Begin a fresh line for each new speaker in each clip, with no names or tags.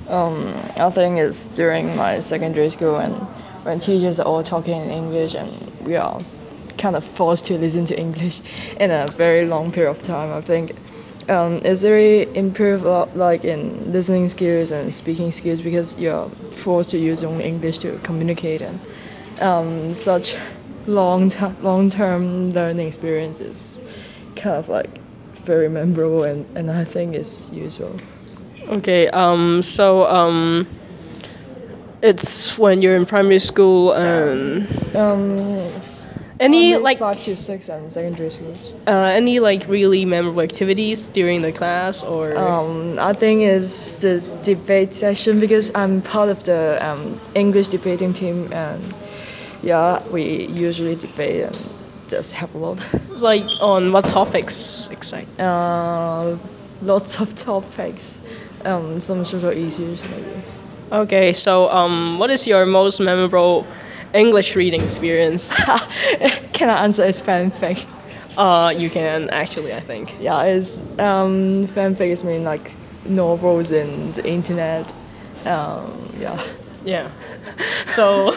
I think it's during my secondary school and when teachers are all talking in English and we are kind of forced to listen to English in a very long period of time. I think it's very improved like in listening skills and speaking skills because you're forced to use only English to communicate and such long-term learning experiences kind of like very memorable and I think it's useful.
Okay, it's when you're in primary school and any
Primary
like
5 to 6 and secondary schools.
any like really memorable activities during the class or
I think it's the debate session because I'm part of the English debating team and yeah, we usually debate and just have a lot.
like on what topics exactly?
Lots of topics, some social issues maybe.
Okay, so what is your most memorable English reading experience?
Can I answer as fanfic?
You can actually, I think.
Yeah, it's fanfic is mean like novels in the internet. Yeah.
Yeah. So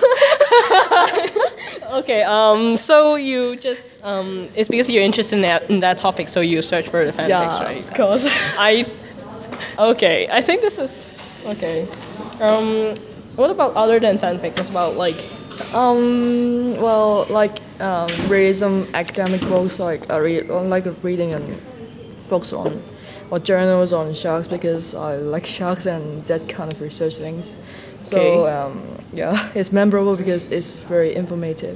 okay, so you just it's because you're interested in that topic, so you search for the fanfics,
Yeah,
right?
of course.
I okay, I think this is okay. What about other than fanfic? What about like
Well, like read some academic books, like I like reading books on or journals on sharks because I like sharks and that kind of research things. So
Okay.
yeah, it's memorable because it's very informative.